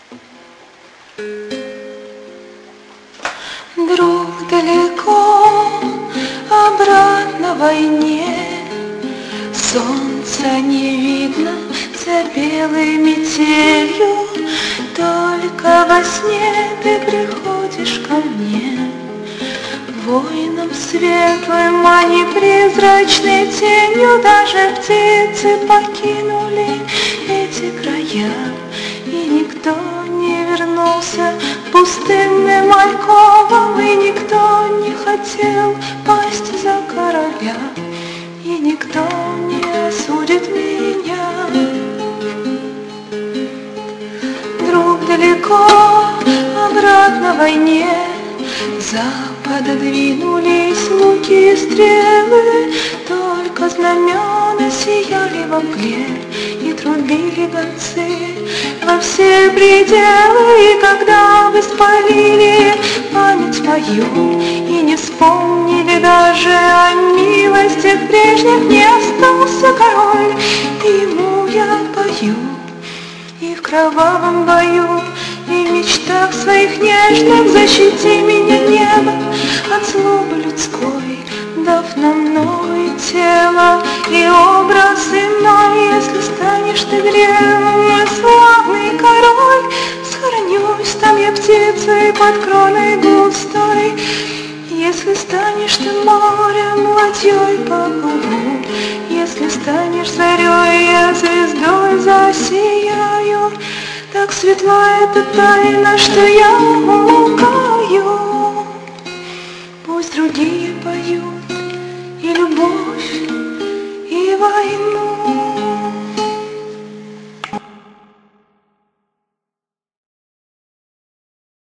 Друг далеко, а брат на войне. Солнца не видно за белой метелью, только во сне ты приходишь ко мне. Воином светлым, а не призрачной тенью, даже птицы покинули эти края, и никто не вернулся пустынным альковом, и никто не хотел пасть за короля, и никто не осудит меня. Друг далеко, а брат на войне. Запада двинулись луки и стрелы, только знамена сияли во мгле, и трубили гонцы во все пределы. И когда вы спалили память мою и не вспомнили даже о милости прежних, не остался король, и ему я пою. И в кровавом бою, и в мечтах своих нежных защити меня, небо, от злобы людской, дав нам новое тело и образ иной. Если станешь ты древом, мой славный король, схоронюсь там я птицей под кроной густой. Если станешь ты морем, ладьей поплыву, если станешь зарей, я звездой засияю. Так светла эта тайна, что я умолкаю. Пусть другие поют и любовь, и войну.